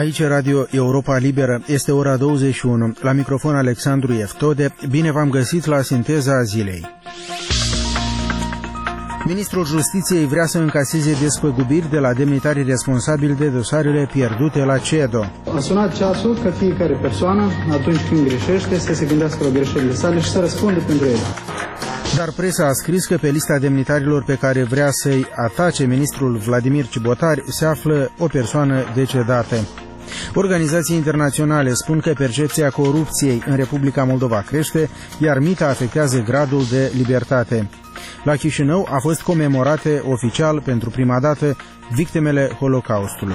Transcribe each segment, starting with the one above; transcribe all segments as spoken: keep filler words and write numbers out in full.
Aici Radio Europa Liberă, este ora douăzeci și unu. La microfon Alexandru Eftode. Bine v-am găsit la sinteza zilei. Ministrul Justiției vrea să încaseze despăgubiri de la demnitarii responsabili de dosarele pierdute la CEDO. A sunat ceasul ca fiecare persoană, atunci când greșește, să se gândească la greșelile sale și să răspundă pentru ele. Dar presa a scris că pe lista demnitarilor pe care vrea să-i atace ministrul Vladimir Cibotari se află o persoană decedată. Organizații internaționale spun că percepția corupției în Republica Moldova crește, iar mita afectează gradul de libertate. La Chișinău a fost comemorate oficial pentru prima dată victimele Holocaustului.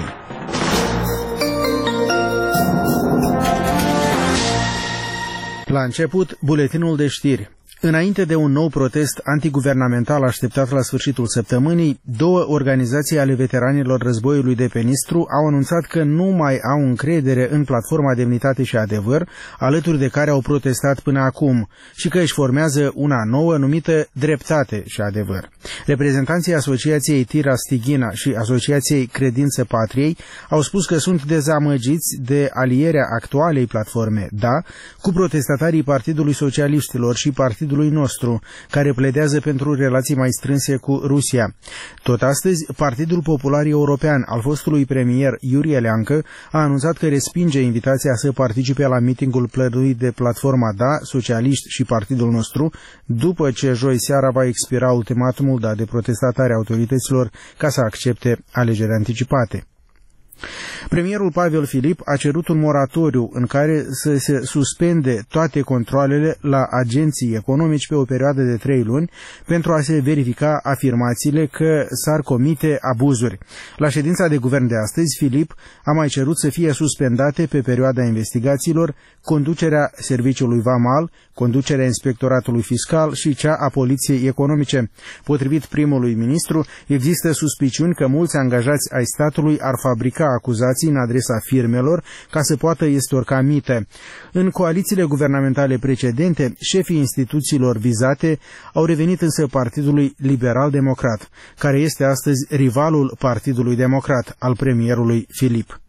La început, buletinul de știri. Înainte de un nou protest antiguvernamental așteptat la sfârșitul săptămânii, două organizații ale veteranilor războiului de pe Nistru au anunțat că nu mai au încredere în platforma Demnitate și Adevăr, alături de care au protestat până acum, și că își formează una nouă numită Dreptate și Adevăr. Reprezentanții Asociației Tira Stighina și Asociației Credință Patriei au spus că sunt dezamăgiți de alierea actualei platforme, da, cu protestatarii Partidului Socialiștilor și Partidului nostru, care pledează pentru relații mai strânse cu Rusia. Tot astăzi, Partidul Popular European al fostului premier Iurie Leancă a anunțat că respinge invitația să participe la mitingul plănuit de platforma Da, Socialiști și Partidul nostru, după ce joi seara va expira ultimatumul dat de protestatari autorităților ca să accepte alegeri anticipate. Premierul Pavel Filip a cerut un moratoriu în care să se suspende toate controalele la agenții economici pe o perioadă de trei luni pentru a se verifica afirmațiile că s-ar comite abuzuri. La ședința de guvern de astăzi, Filip a mai cerut să fie suspendate pe perioada investigațiilor conducerea Serviciului Vamal, conducerea Inspectoratului Fiscal și cea a Poliției Economice. Potrivit primului ministru, există suspiciuni că mulți angajați ai statului ar fabrica acuzații în adresa firmelor ca să poată estorca mite. În coalițiile guvernamentale precedente, șefii instituțiilor vizate au revenit însă Partidului Liberal-Democrat, care este astăzi rivalul Partidului Democrat al premierului Filip.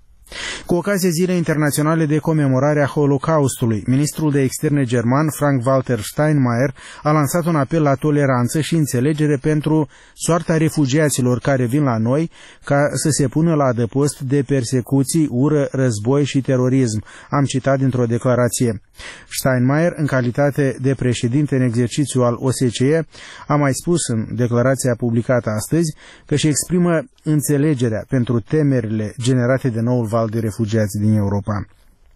Cu ocazia Zilei Internaționale de Comemorare a Holocaustului, ministrul de externe german Frank-Walter Steinmeier a lansat un apel la toleranță și înțelegere pentru soarta refugiaților care vin la noi ca să se pună la adăpost de persecuții, ură, război și terorism, am citat dintr-o declarație. Steinmeier, în calitate de președinte în exercițiu al O S C E, a mai spus în declarația publicată astăzi că își exprimă înțelegerea pentru temerile generate de noul val de refugiați din Europa.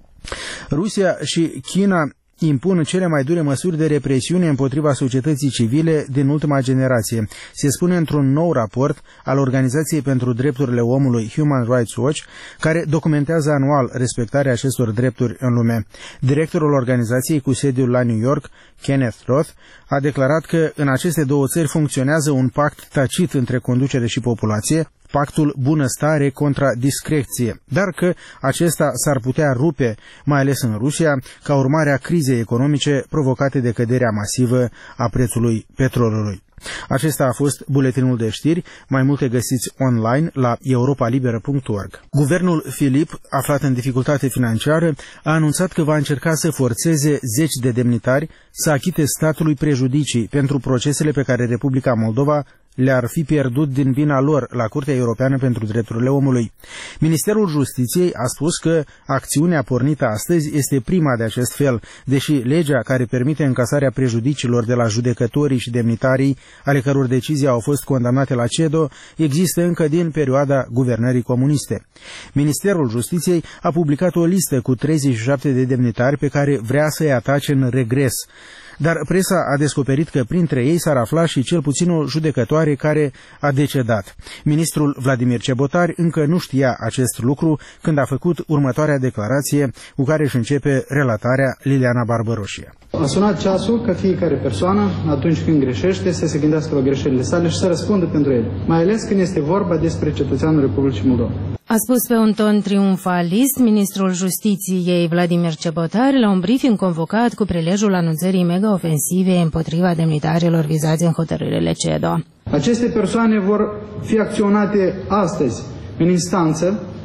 Rusia și China impun cele mai dure măsuri de represiune împotriva societății civile din ultima generație. Se spune într-un nou raport al Organizației pentru Drepturile Omului Human Rights Watch, care documentează anual respectarea acestor drepturi în lume. Directorul organizației cu sediul la New York, Kenneth Roth, a declarat că în aceste două țări funcționează un pact tacit între conducere și populație, pactul bunăstare contra discreție, dar că acesta s-ar putea rupe, mai ales în Rusia, ca urmare a crizei economice provocate de căderea masivă a prețului petrolului. Acesta a fost buletinul de știri, mai multe găsiți online la europa liberă punct org. Guvernul Filip, aflat în dificultate financiară, a anunțat că va încerca să forțeze zeci de demnitari să achite statului prejudicii pentru procesele pe care Republica Moldova le-ar fi pierdut din vina lor la Curtea Europeană pentru Drepturile Omului. Ministerul Justiției a spus că acțiunea pornită astăzi este prima de acest fel, deși legea care permite încasarea prejudiciilor de la judecătorii și demnitarii, ale căror decizii au fost condamnate la CEDO, există încă din perioada guvernării comuniste. Ministerul Justiției a publicat o listă cu treizeci și șapte de demnitari pe care vrea să-i atace în regres. Dar presa a descoperit că printre ei s-ar afla și cel puțin o judecătoare care a decedat. Ministrul Vladimir Cibotari încă nu știa acest lucru când a făcut următoarea declarație cu care își începe relatarea Liliana Barbaroșie. A sunat ceasul ca fiecare persoană, atunci când greșește, să se gândească la greșelile sale și să răspundă pentru ele, mai ales când este vorba despre cetățeanul Republicii Moldova. A spus pe un ton triumfalist ministrul Justiției Vladimir Cibotari la un briefing convocat cu prilejul anunțării mega-ofensive împotriva demnitarilor vizați în hotărârile CEDO. Aceste persoane vor fi acționate astăzi în instanță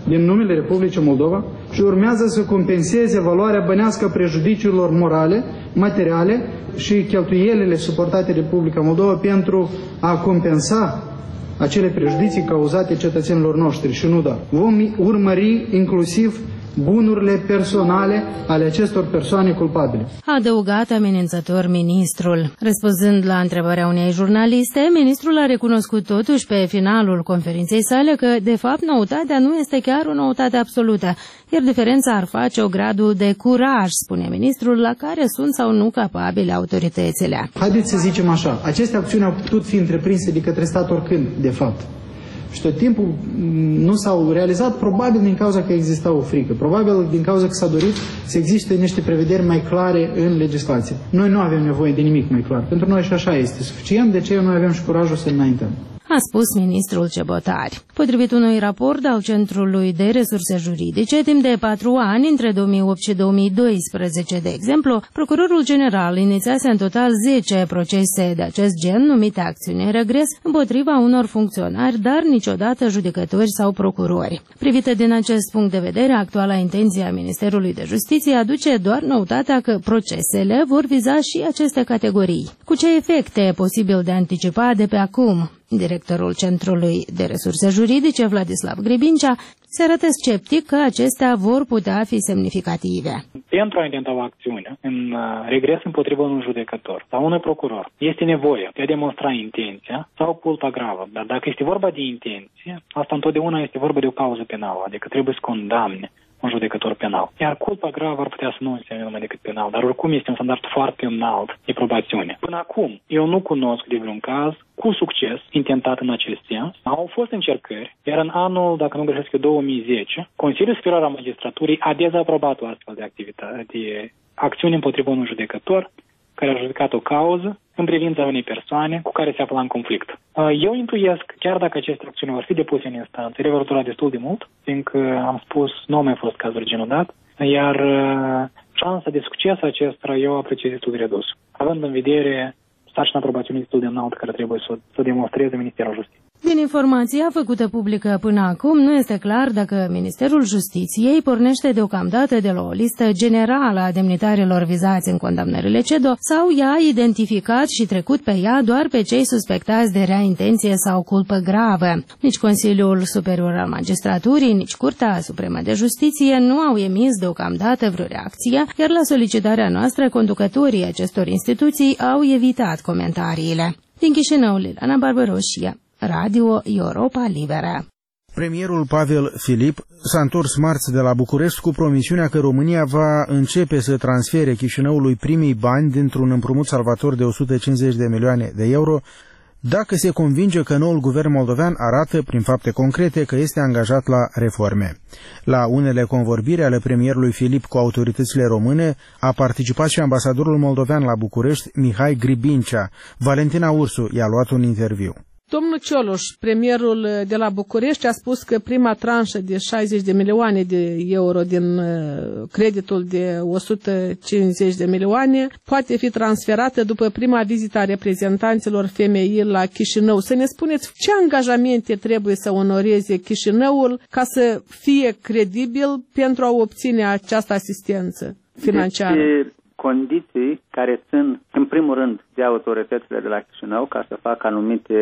din numele Republicii Moldova și urmează să compenseze valoarea bănească a prejudiciilor morale, materiale și cheltuielile suportate de Republica Moldova pentru a compensa acele prejudicii cauzate cetățenilor noștri și nu doar. Vom urmări inclusiv bunurile personale ale acestor persoane culpabile. A adăugat amenințător ministrul. Răspunzând la întrebarea unei jurnaliste, ministrul a recunoscut totuși pe finalul conferinței sale că, de fapt, noutatea nu este chiar o noutate absolută, iar diferența ar face o gradul de curaj, spune ministrul, la care sunt sau nu capabile autoritățile. Haideți să zicem așa, aceste acțiuni au putut fi întreprinse de către stat oricând, de fapt. Și tot timpul nu s-au realizat, probabil din cauza că exista o frică, probabil din cauza că s-a dorit să existe niște prevederi mai clare în legislație. Noi nu avem nevoie de nimic mai clar. Pentru noi și așa este suficient, de ce noi avem și curajul să înaintăm. A spus ministrul Ciobotari. Potrivit unui raport al Centrului de Resurse Juridice, timp de patru ani, între două mii opt și două mii doisprezece, de exemplu, procurorul general inițiase în total zece procese de acest gen, numite acțiuni în regres, împotriva unor funcționari, dar niciodată judecători sau procurori. Privită din acest punct de vedere, actuala intenție a Ministerului de Justiție aduce doar noutatea că procesele vor viza și aceste categorii. Cu ce efecte e posibil de anticipat de pe acum? Directorul Centrului de Resurse Juridice, Vladislav Gribincea, se arată sceptic că acestea vor putea fi semnificative. Pentru a intenta o acțiune în regres împotriva unui judecător sau unui procuror, este nevoie de a demonstra intenția sau culpa gravă. Dar dacă este vorba de intenție, asta întotdeauna este vorba de o cauză penală, adică trebuie să condamne un judecător penal. Iar culpa gravă ar putea să nu însemne numai decât penal, dar oricum este un standard foarte înalt de probațiune. Până acum, eu nu cunosc de vreun caz cu succes intentat în acest sens. Au fost încercări, iar în anul, dacă nu greșesc, două mii zece, Consiliul Superior al Magistraturii a dezaprobat o astfel de activitate, de acțiune împotriva unui judecător care a judecat o cauză în privința unei persoane cu care se afla în conflict. Eu intuiesc, chiar dacă aceste acțiuni vor fi depuse în instanță, ele vor dura destul de mult, fiindcă, am spus, nu au mai fost cazuri genodat, iar șansa de succes acestora eu apreciez destul de redus, având în vedere sarcina probațiunii destul de înaltă care trebuie să, să demonstreze Ministerul Justiției. Din informația făcută publică până acum, nu este clar dacă Ministerul Justiției pornește deocamdată de la o listă generală a demnitarilor vizați în condamnările C E D O sau i-a identificat și trecut pe ea doar pe cei suspectați de rea intenție sau culpă gravă. Nici Consiliul Superior al Magistraturii, nici Curtea Supremă de Justiție nu au emis deocamdată vreo reacție, iar la solicitarea noastră, conducătorii acestor instituții au evitat comentariile. Din Chișinău, Liliana Barbaroșia, Radio Europa Liberă. Premierul Pavel Filip s-a întors marți de la București cu promisiunea că România va începe să transfere Chișinăului primii bani dintr-un împrumut salvator de o sută cincizeci de milioane de euro, dacă se convinge că noul guvern moldovean arată, prin fapte concrete, că este angajat la reforme. La unele convorbiri ale premierului Filip cu autoritățile române a participat și ambasadorul moldovean la București, Mihai Gribincea. Valentina Ursu i-a luat un interviu. Domnul Cioloș, premierul de la București, a spus că prima tranșă de șaizeci de milioane de euro din creditul de o sută cincizeci de milioane poate fi transferată după prima vizită a reprezentanților F M I la Chișinău. Să ne spuneți ce angajamente trebuie să onoreze Chișinăul ca să fie credibil pentru a obține această asistență financiară? Deci, condiții care țin, în primul rând, de autoritățile de la Chișinău ca să facă anumite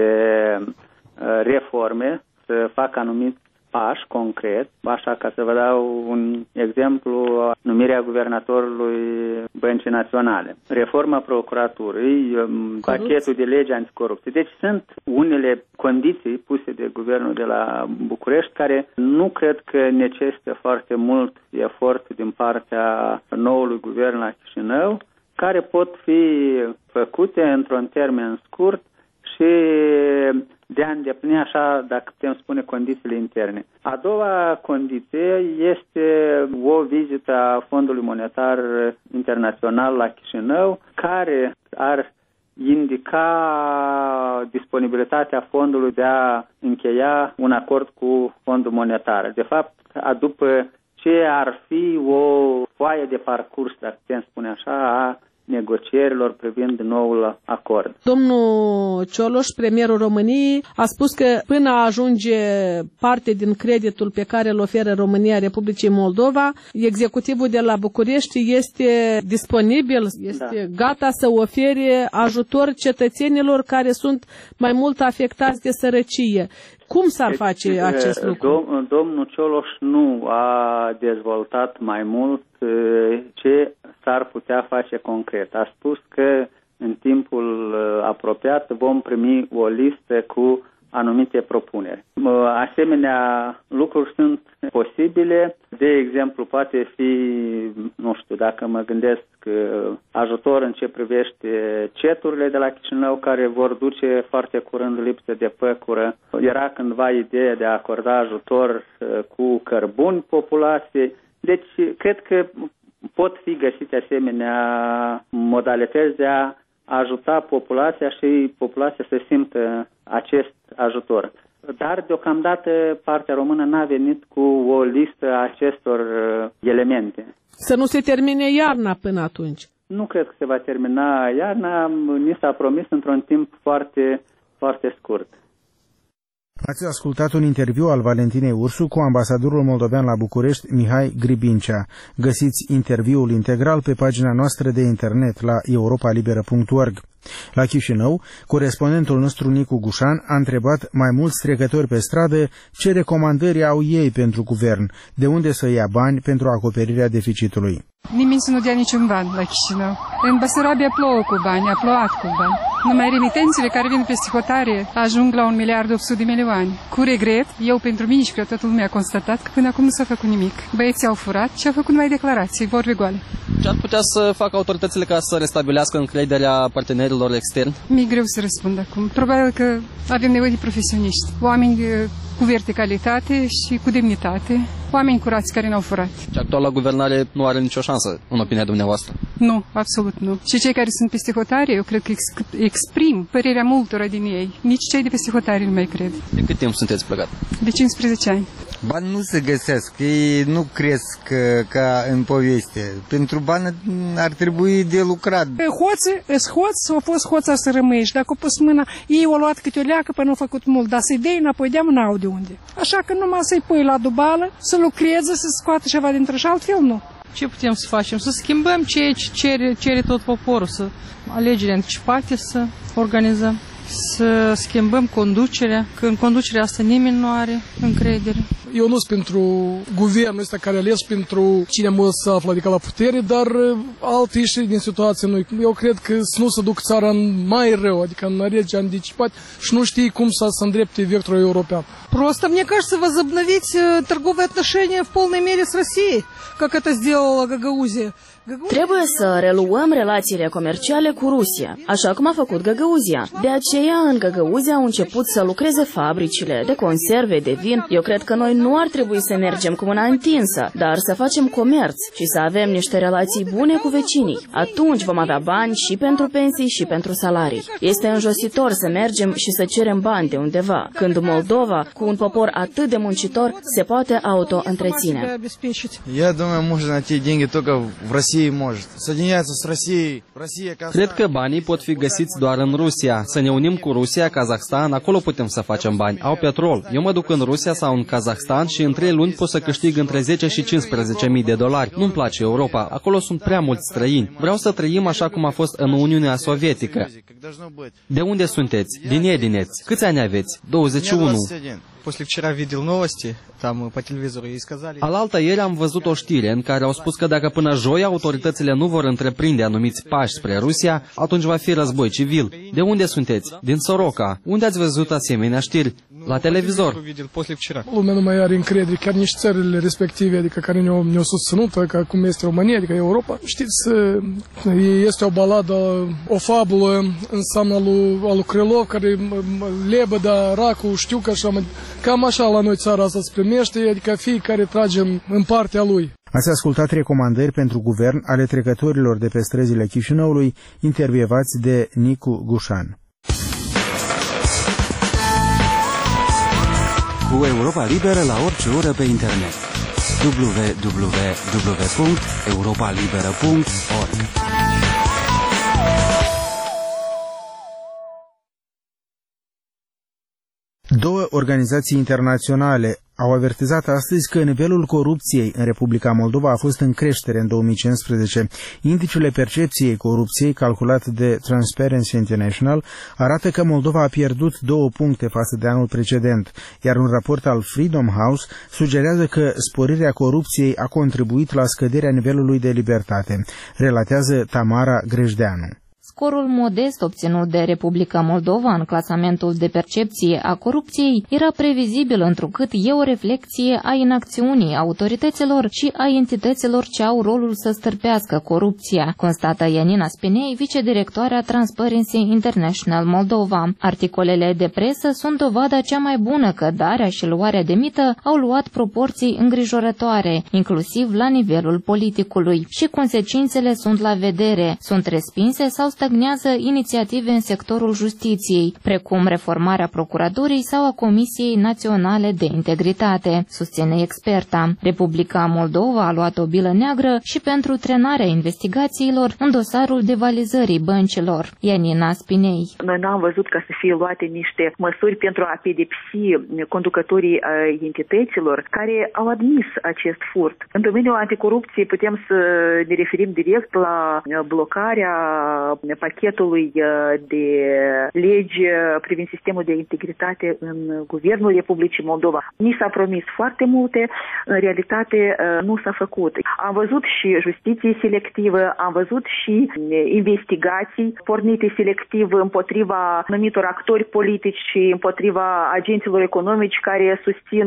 reforme, să facă anumiți pași concret, așa ca să vă dau un exemplu, numirea guvernatorului Băncii Naționale, reforma procuraturii, pachetul de lege anticorupție. Deci sunt unele condiții puse de guvernul de la București care nu cred că necesită foarte mult efort din partea noului guvern la Chișinău, care pot fi făcute într-un termen scurt și de a îndeplini așa, dacă putem spune, condițiile interne. A doua condiție este o vizită a Fondului Monetar Internațional la Chișinău, care ar indica disponibilitatea fondului de a încheia un acord cu Fondul Monetar. De fapt, după ce ar fi o foaie de parcurs, dacă putem spune așa, a negocierilor privind noul acord. Domnul Cioloș, premierul României, a spus că până ajunge parte din creditul pe care îl oferă România Republicii Moldova, executivul de la București este disponibil, este da. gata să ofere ajutor cetățenilor care sunt mai mult afectați de sărăcie. Cum s-ar face acest lucru? Dom- domnul Cioloș nu a dezvoltat mai mult ce s-ar putea face concret. A spus că în timpul apropiat vom primi o listă cu anumite propuneri. Asemenea lucruri sunt posibile, de exemplu poate fi, nu știu, dacă mă gândesc, ajutor în ce privește ceturile de la Chișinău care vor duce foarte curând lipsă de păcură. Era cândva ideea de a acorda ajutor cu cărbuni populației, deci cred că pot fi găsite asemenea modalități de a ajuta populația și populația să simtă acest ajutor. Dar, deocamdată, partea română n-a venit cu o listă a acestor elemente. Să nu se termine iarna până atunci? Nu cred că se va termina iarna. Ni s-a promis într-un timp foarte, foarte scurt. Ați ascultat un interviu al Valentinei Ursu cu ambasadorul moldovean la București, Mihai Gribincea. Găsiți interviul integral pe pagina noastră de internet la europa liberă punct org. La Chișinău, corespondentul nostru Nicu Gușan a întrebat mai mulți trecători pe stradă ce recomandări au ei pentru guvern, de unde să ia bani pentru acoperirea deficitului. Nimeni să nu dea niciun ban la Chișinău. În Băsarabia plouă cu bani, a plouat cu bani. Numai remitențele care vin peste hotare ajung la un miliard opt sute de milioane. Cu regret, eu pentru mine și pentru toată lumea a constatat că până acum nu s-a făcut nimic. Băieții au furat și au făcut numai declarații, vorbe goale. Ce ar putea să facă autoritățile ca să restabilească încrederea partenerilor externi? Mi-e greu să răspund acum. Probabil că avem nevoie de profesioniști, oameni cu verticalitate și cu demnitate, oameni curați care n-au furat. Și actuala guvernare nu are nicio șansă, în opinia dumneavoastră? Nu, absolut nu. Și cei care sunt peste hotare, eu cred că exprim părerea multora din ei. Nici cei de peste hotare nu mai cred. De cât timp sunteți plegat? De cincisprezece ani. Bani nu se găsesc, ei nu cresc ca în poveste. Pentru bani ar trebui de lucrat. Hoții, îs hoți, au fost hoța să rămâi și dacă o pus mâna, ei au luat câte o leacă până nu au făcut mult, dar să-i dai înapoi de n-au de unde. Așa că numai să-i pui la dubală, să lucreze, să scoată ceva dintre și altfel nu. Ce putem să facem? Să schimbăm ceea ce cere, cere tot poporul, să alegeri anticipate să organizăm, să schimbăm conducerea, că în conducerea asta nimeni nu are încredere. Eu nu sunt pentru guvernul ăsta care ales pentru cine mă să află adică la putere, dar alte ieșiri din situație nu. Eu cred că să nu se duc țara în mai rău, adică în rege anticipat și nu știi cum să se îndrepte vectorul european. Просто, мне кажется, возобновить торговые отношения в полной мере с Россией, как это сделала Гагаузия. Trebuie să reluăm relațiile comerciale cu Rusia, așa cum a făcut Găgăuzia. De aceea, în Găgăuzia au început să lucreze fabricile de conserve, de vin. Eu cred că noi nu ar trebui să mergem cu mâna întinsă, dar să facem comerț și să avem niște relații bune cu vecinii. Atunci vom avea bani și pentru pensii și pentru salarii. Este înjositor să mergem și să cerem bani de undeva, când Moldova, cu un popor atât de muncitor, se poate auto-întreține. Я думаю, можно найти деньги только в России. Cred că banii pot fi găsiți doar în Rusia. Să ne unim cu Rusia, Kazahstan, acolo putem să facem bani. Au petrol. Eu mă duc în Rusia sau în Kazahstan și în trei luni pot să câștig între zece și cincisprezece mii de dolari. Nu-mi place Europa. Acolo sunt prea mulți străini. Vreau să trăim așa cum a fost în Uniunea Sovietică. De unde sunteți? Din Edineți. Câți ani aveți? douăzeci și unu. После вчера видел новости, там по телевизору и сказали... Alaltă ieri am văzut o știre în care au spus că dacă până joi autoritățile nu vor întreprinde anumiți pași spre Rusia, atunci va fi război civil. De unde sunteți? Din Soroca. Unde ați văzut asemenea știri? La televizor. Lumea nu mai are încredere, chiar nici țările respective, adică care ne-au, ne-au susținut, ca cum este România, adică Europa. Știți, este o baladă, o fabulă, înseamnă lui, lui Krylov, care lebăda, racul, știu că așa, cam așa la noi țara asta se primește, adică fiecare trage în, în partea lui. Ați ascultat recomandări pentru guvern ale trecătorilor de pe străzile Chișinăului, intervievați de Nicu Gușan. Cu Europa Liberă la orice oră pe internet. w w w punct europa liberă punct org Două organizații internaționale au avertizat astăzi că nivelul corupției în Republica Moldova a fost în creștere în două mii cincisprezece. Indiciul percepției corupției, calculat de Transparency International, arată că Moldova a pierdut două puncte față de anul precedent, iar un raport al Freedom House sugerează că sporirea corupției a contribuit la scăderea nivelului de libertate, relatează Tamara Grejdeanu. Scorul modest obținut de Republica Moldova în clasamentul de percepție a corupției era previzibil, întrucât e o reflecție a inacțiunii autorităților și a entităților ce au rolul să stârpească corupția, constată Ianina Spinei, vicedirectoarea Transparency International Moldova. Articolele de presă sunt dovada cea mai bună că darea și luarea de mită au luat proporții îngrijorătoare, inclusiv la nivelul politicului, și consecințele sunt la vedere, sunt respinse sau stagnează inițiative în sectorul justiției, precum reformarea procuraturii sau a Comisiei Naționale de Integritate, susține experta. Republica Moldova a luat o bilă neagră și pentru trenarea investigațiilor în dosarul devalizării băncilor. Ianina Spinei. Noi n-am văzut ca să fie luate niște măsuri pentru a pedepsi conducătorii entităților care au admis acest furt. În domeniul anticorupției putem să ne referim direct la blocarea pachetului de legi privind sistemul de integritate în Guvernul Republicii Moldova. Ni s-a promis foarte multe, în realitate nu s-a făcut. Am văzut și justiție selectivă, am văzut și investigații pornite selectiv împotriva anumitor actori politici și împotriva agenților economici care susțin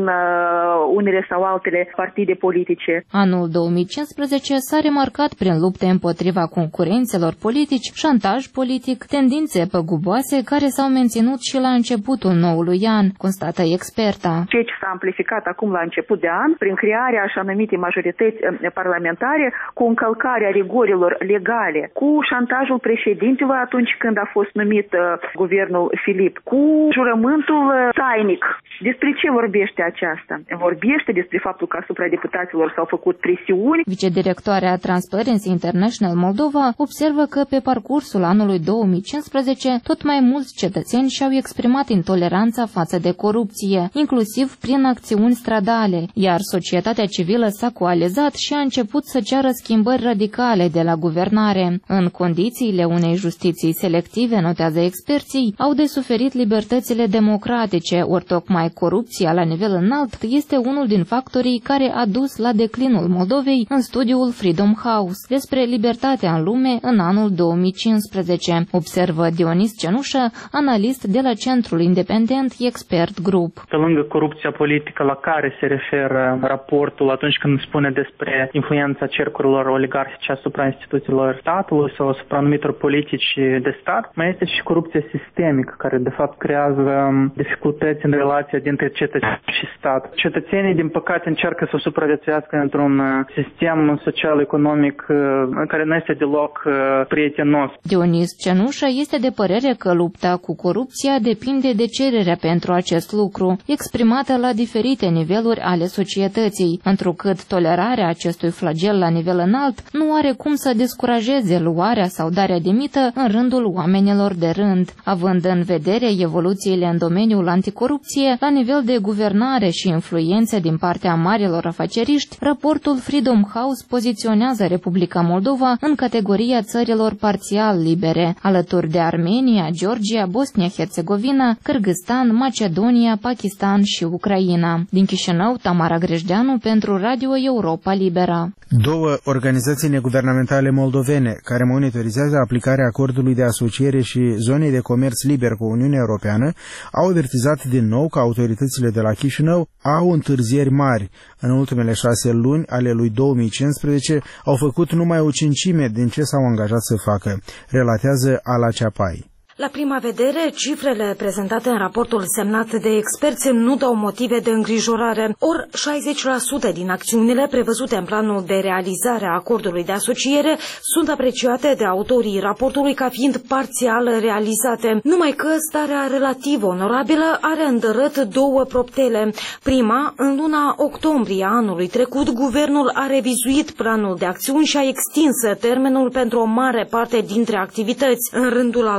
unele sau altele partide politice. Anul două mii cincisprezece s-a remarcat prin lupte împotriva concurenților politici, șantaj politic, tendințe păguboase care s-au menținut și la începutul noului an, constată experta. Ceea ce s-a amplificat acum la început de an, prin crearea așa numite majorități parlamentare, cu încălcarea rigorilor legale, cu șantajul președintelui atunci când a fost numit uh, guvernul Filip, cu jurământul uh, tainic. Despre ce vorbește aceasta? Vorbește despre faptul că asupra deputaților s-au făcut presiuni. Vicedirectoarea Transparency International Moldova observă că pe parcursul anului două mii cincisprezece, tot mai mulți cetățeni și-au exprimat intoleranța față de corupție, inclusiv prin acțiuni stradale, iar societatea civilă s-a coalizat și a început să ceară schimbări radicale de la guvernare. În condițiile unei justiții selective, notează experții, au de suferit libertățile democratice, ori tocmai corupția la nivel înalt este unul din factorii care a dus la declinul Moldovei în studiul Freedom House despre libertatea în lume în anul două mii cincisprezece, observă Dionis Cenușă, analist de la Centrul Independent Expert Group. Pe lângă corupția politică la care se referă raportul atunci când spune despre influența cercurilor oligarhice asupra instituțiilor statului sau asupra anumitor politici de stat, mai este și corupția sistemică, care de fapt creează dificultăți în relația dintre cetățeni și stat. Cetățenii, din păcate, încearcă să supraviețuiască într-un sistem social-economic care nu este deloc prietenos. Dionis Cenușă este de părere că lupta cu corupția depinde de cererea pentru acest lucru, exprimată la diferite niveluri ale societății, întrucât tolerarea acestui flagel la nivel înalt nu are cum să descurajeze luarea sau darea de mită în rândul oamenilor de rând. Având în vedere evoluțiile în domeniul anticorupție, la nivel de guvernare și influențe din partea marilor afaceriști, raportul Freedom House poziționează Republica Moldova în categoria țărilor parțial libere, alături de Armenia, Georgia, Bosnia-Herzegovina, Kârgâzstan, Macedonia, Pakistan și Ucraina. Din Chișinău, Tamara Grejdeanu pentru Radio Europa Libera. Două organizații neguvernamentale moldovene care monitorizează aplicarea acordului de asociere și zonei de comerț liber cu Uniunea Europeană au avertizat din nou că autoritățile de la Chișinău au întârzieri mari. În ultimele șase luni ale lui două mii cincisprezece au făcut numai o cincime din ce s-au angajat să facă, relatează Ala Ceapai. La prima vedere, cifrele prezentate în raportul semnat de experți nu dau motive de îngrijorare, ori șaizeci la sută din acțiunile prevăzute în planul de realizare a acordului de asociere sunt apreciate de autorii raportului ca fiind parțial realizate, numai că starea relativ onorabilă are îndărât două proptele. Prima, în luna octombrie anului trecut, guvernul a revizuit planul de acțiuni și a extins termenul pentru o mare parte dintre activități. În rândul al doilea,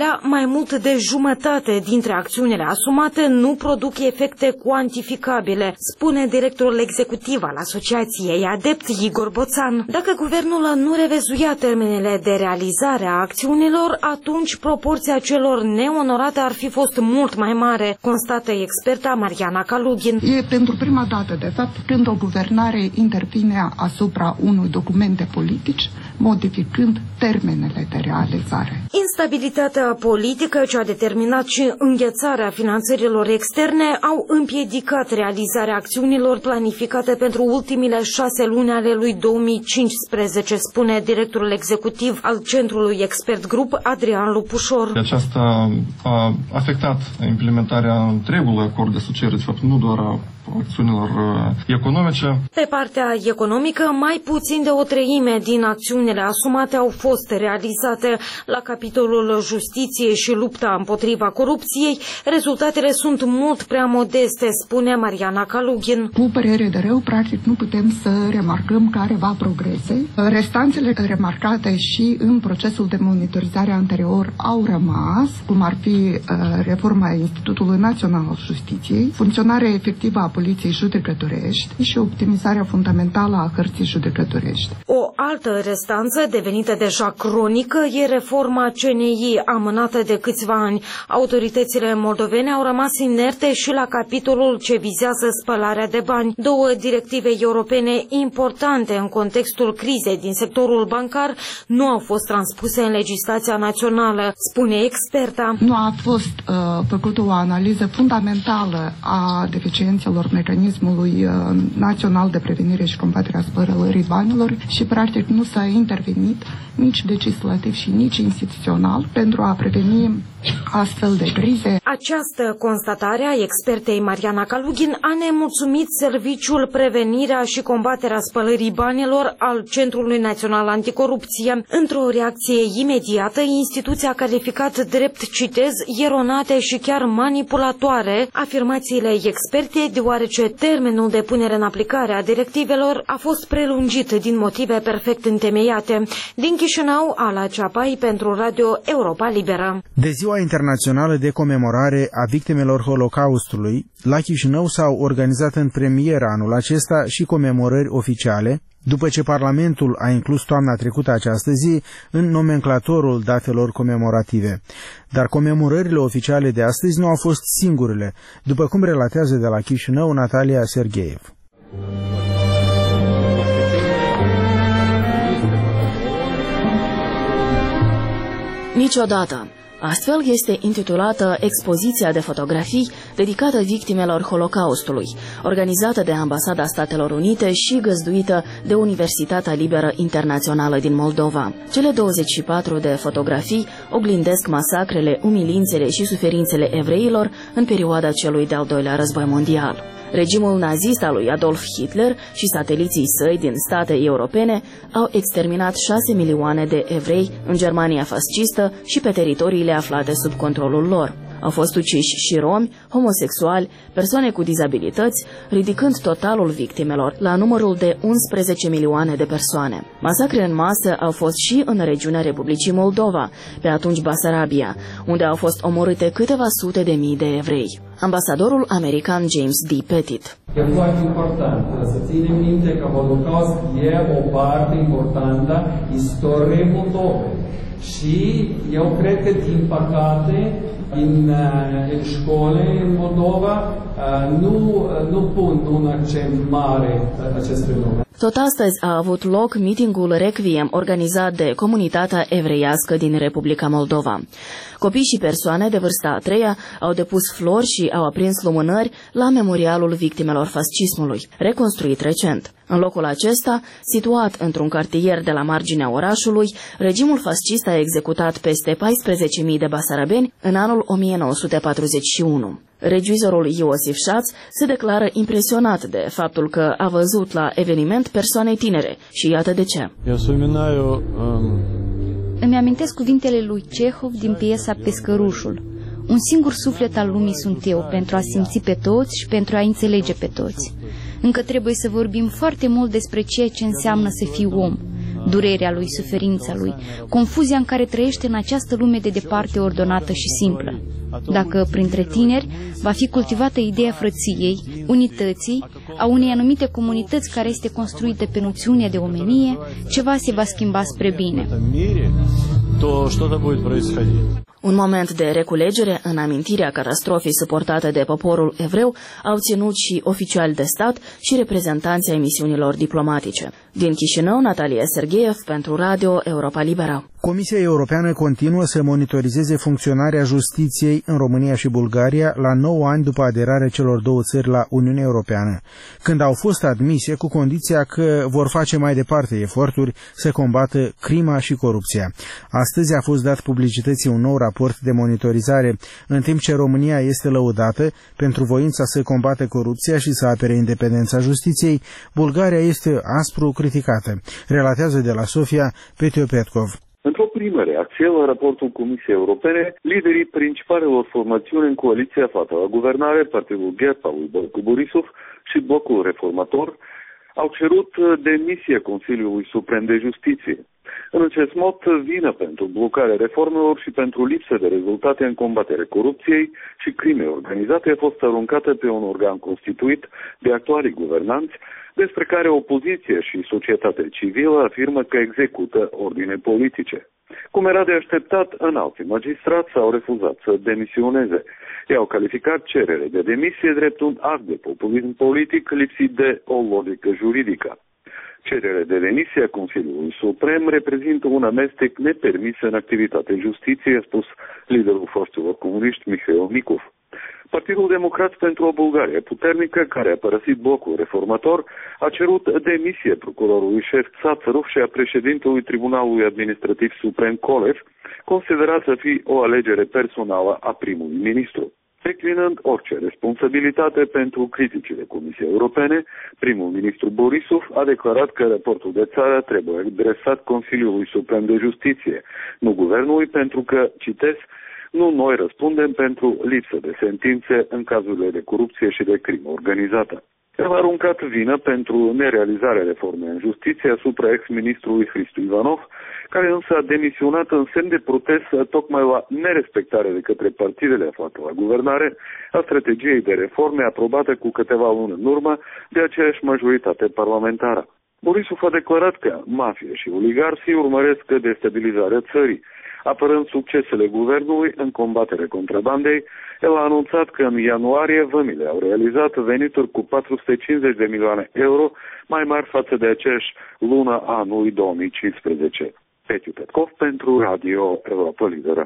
Italia, mai mult de jumătate dintre acțiunile asumate nu produc efecte cuantificabile, spune directorul executiv al Asociației Adept, Igor Boțan. Dacă guvernul nu revizuia termenele de realizare a acțiunilor, atunci proporția celor neonorate ar fi fost mult mai mare, constată experta Mariana Kalugin. E pentru prima dată, de fapt, când o guvernare intervine asupra unui documente politici, modificând termenele de realizare. Instabilitatea politică ce a determinat și înghețarea finanțărilor externe au împiedicat realizarea acțiunilor planificate pentru ultimile șase luni ale lui două mii cincisprezece, spune directorul executiv al Centrului Expert Group, Adrian Lupușor. Aceasta a afectat implementarea întregului acord de asociere, de fapt nu doar a acțiunilor economice. Pe partea economică, mai puțin de o treime din acțiunile asumate au fost realizate. La capitolul justiție și lupta împotriva corupției, rezultatele sunt mult prea modeste, spune Mariana Kalugin. Cu părere de rău, practic, nu putem să remarcăm careva progrese. Restanțele remarcate și în procesul de monitorizare anterior au rămas, cum ar fi uh, reforma Institutului Național al Justiției, funcționarea efectivă a Poliției Judecătorești și optimizarea fundamentală a hărții judecătorești. O altă restanță, devenită deja cronică, e reforma C N I, amânată de câțiva ani. Autoritățile moldovene au rămas inerte și la capitolul ce vizează spălarea de bani. Două directive europene importante în contextul crizei din sectorul bancar nu au fost transpuse în legislația națională, spune experta. Nu a fost uh, făcută o analiză fundamentală a deficiențelor mecanismului uh, național de prevenire și combatere a spălării banilor și practic nu s-a intervenit nici legislativ și nici instituțional pentru a preveni astfel de crize. Această constatare a expertei Mariana Kalugin a nemulțumit Serviciul Prevenirea și Combaterea Spălării Banilor al Centrului Național Anticorupție. Într-o reacție imediată, instituția a calificat drept, citez, eronate și chiar manipulatoare afirmațiile expertei, deoarece termenul de punere în aplicare a directivelor a fost prelungit din motive perfect întemeiate. Din Chișinău, Ala Ceapai pentru Radio Europa Liberă. De Ziua Internațională de Comemorare a Victimelor Holocaustului, la Chișinău s-au organizat în premieră anul acesta și comemorări oficiale, după ce Parlamentul a inclus toamna trecută această zi în nomenclatorul datelor comemorative. Dar comemorările oficiale de astăzi nu au fost singurele, după cum relatează de la Chișinău Natalia Sergeev. Niciodată. Astfel este intitulată expoziția de fotografii dedicată victimelor Holocaustului, organizată de Ambasada Statelor Unite și găzduită de Universitatea Liberă Internațională din Moldova. Cele douăzeci și patru de fotografii oglindesc masacrele, umilințele și suferințele evreilor în perioada celui de-al doilea război mondial. Regimul nazist al lui Adolf Hitler și sateliții săi din state europene au exterminat șase milioane de evrei în Germania fascistă și pe teritoriile aflate sub controlul lor. Au fost uciși și romi, homosexuali, persoane cu dizabilități, ridicând totalul victimelor la numărul de unsprezece milioane de persoane. Masacre în masă au fost și în regiunea Republicii Moldova, pe atunci Basarabia, unde au fost omorâte câteva sute de mii de evrei. Ambasadorul american James D. Pettit. E foarte important să ținem minte că Holocaust e o parte importantă a istoriei Moldovei. Și eu cred că, din păcate, în, în școli în Moldova nu, nu pun un accent mare acest fenomen. Tot astăzi a avut loc mitingul Requiem organizat de comunitatea evreiască din Republica Moldova. Copii și persoane de vârsta a treia au depus flori și au aprins lumânări la memorialul victimelor fascismului, reconstruit recent. În locul acesta, situat într-un cartier de la marginea orașului, regimul fascist a executat peste paisprezece mii de basarabeni în anul o mie nouă sute patruzeci și unu. Regiuizorul Iosif Șaț se declară impresionat de faptul că a văzut la eveniment persoane tinere și iată de ce. Îmi amintesc cuvintele lui Cehov din piesa Pescărușul. Un singur suflet al lumii sunt eu, pentru a simți pe toți și pentru a înțelege pe toți. Încă trebuie să vorbim foarte mult despre ceea ce înseamnă să fii om. durerea lui, suferința lui, confuzia în care trăiește în această lume de departe ordonată și simplă. Dacă printre tineri va fi cultivată ideea frăției, unității, a unei anumite comunități care este construită pe noțiunea de omenie, ceva se va schimba spre bine. Un moment de reculegere în amintirea catastrofei suportate de poporul evreu au ținut și oficiali de stat și reprezentanții ai misiunilor diplomatice. Din Chișinău, Natalia Sergeev pentru Radio Europa Liberă. Comisia Europeană continuă să monitorizeze funcționarea justiției în România și Bulgaria la nouă ani după aderarea celor două țări la Uniunea Europeană, când au fost admise cu condiția că vor face mai departe eforturi să combată crima și corupția. Astăzi a fost dat publicității un nou raport de monitorizare, în timp ce România este lăudată pentru voința să combată corupția și să apere independența justiției, Bulgaria este aspru criticată, relatează de la Sofia Petio Petkov. Într-o primă reacție la raportul Comisiei Europene, liderii principalelor formațiuni în coaliția aflată la guvernare, Partidul Gherp al lui Boico Borisov și Blocul Reformator, au cerut demisia Consiliului Suprem de Justiție. În acest mod, vină pentru blocarea reformelor și pentru lipsă de rezultate în combaterea corupției și crimei organizate a fost aruncată pe un organ constituit de actualii guvernanți, despre care opoziția și societatea civilă afirmă că execută ordine politice. Cum era de așteptat, înalții magistrați s-au refuzat să demisioneze. I-au calificat cerere de demisie drept un act de populism politic lipsit de o logică juridică. Cererea de demisie a Consiliului Suprem reprezintă un amestec nepermis în activitatea justiției, a spus liderul foștilor comuniști Mihail Mikov. Partidul Democrat pentru o Bulgarie puternică, care a părăsit Blocul Reformator, a cerut demisie procurorului șef Țațărov și a președintelui Tribunalului Administrativ Suprem Kolev, considerat să fie o alegere personală a primului ministru. Declinând orice responsabilitate pentru criticile Comisiei Europene, primul ministru Borisov a declarat că raportul de țară trebuie adresat Consiliului Suprem de Justiție, nu guvernului, pentru că, citesc, nu noi răspundem pentru lipsă de sentințe în cazurile de corupție și de crimă organizată. El a aruncat vină pentru nerealizarea reformei în justiție asupra ex-ministrului Hristu Ivanov, care însă a demisionat în semn de protest tocmai la nerespectare de către partidele aflate la guvernare a strategiei de reforme aprobată cu câteva luni în urmă de aceeași majoritate parlamentară. Borisov a declarat că mafia și oligarhii urmăresc destabilizarea țării. Apărând succesele guvernului în combaterea contrabandei, el a anunțat că în ianuarie vămile au realizat venituri cu patru sute cincizeci de milioane euro, mai mari față de aceeași lună a anului două mii cincisprezece. Petio Petkov pentru Radio Europa Liberă.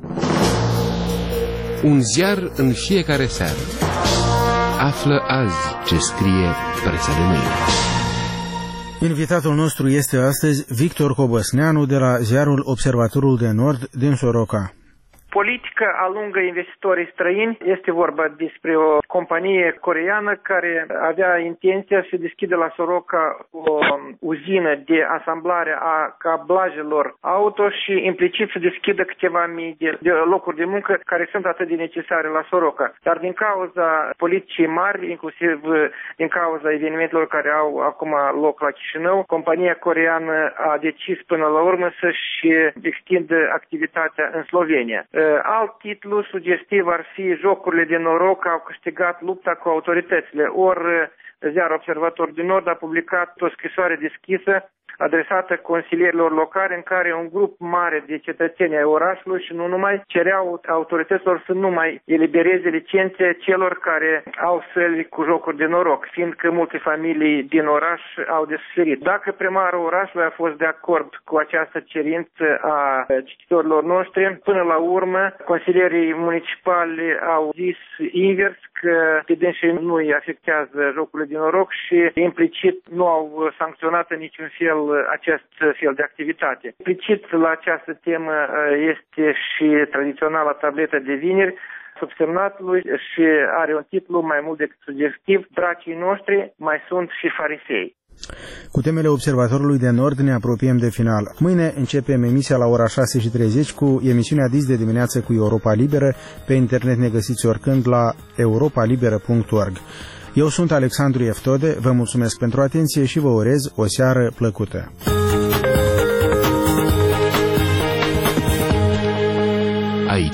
Un ziar în fiecare seară. Află azi ce scrie presa de mâine. Invitatul nostru este astăzi Victor Cobăsneanu de la ziarul Observatorul de Nord din Soroca. Politică alungă investitorii străini. Este vorba despre o companie coreeană care avea intenția să deschide la Soroca o uzină de asamblare a cablajelor auto și implicit să deschidă câteva mii de, de locuri de muncă care sunt atât de necesare la Soroca. Dar din cauza politicii mari, inclusiv din cauza evenimentelor care au acum loc la Chișinău, compania coreeană a decis până la urmă să-și extindă activitatea în Slovenia. Alt titlu sugestiv ar fi jocurile de noroc au câștigat lupta cu autoritățile. Ori ziarul Observator din Nord a publicat o scrisoare deschisă adresată consilierilor locali în care un grup mare de cetățeni ai orașului și nu numai cereau autorităților să nu mai elibereze licențe celor care au săli cu jocuri de noroc, fiindcă multe familii din oraș au de suferit. Dacă primarul orașului a fost de acord cu această cerință a cititorilor noștri, până la urmă consilierii municipali au zis invers, că pe dânsii nu îi afectează jocurile de noroc și implicit nu au sancționat în niciun fel acest fel de activitate. Implicit la această temă este și tradiționala tabletă de vineri subsemnatului și are un titlu mai mult decât sugestiv: Dracii noștri mai sunt și farisei. Cu temele Observatorului de Nord ne apropiem de final. Mâine începem emisia la ora șase și treizeci cu emisiunea Dis de dimineață cu Europa Liberă. Pe internet ne găsiți oricând la europa liberă punct org. Eu sunt Alexandru Eftode, vă mulțumesc pentru atenție și vă urez o seară plăcută.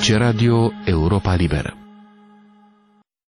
C Radio Europa Liberă.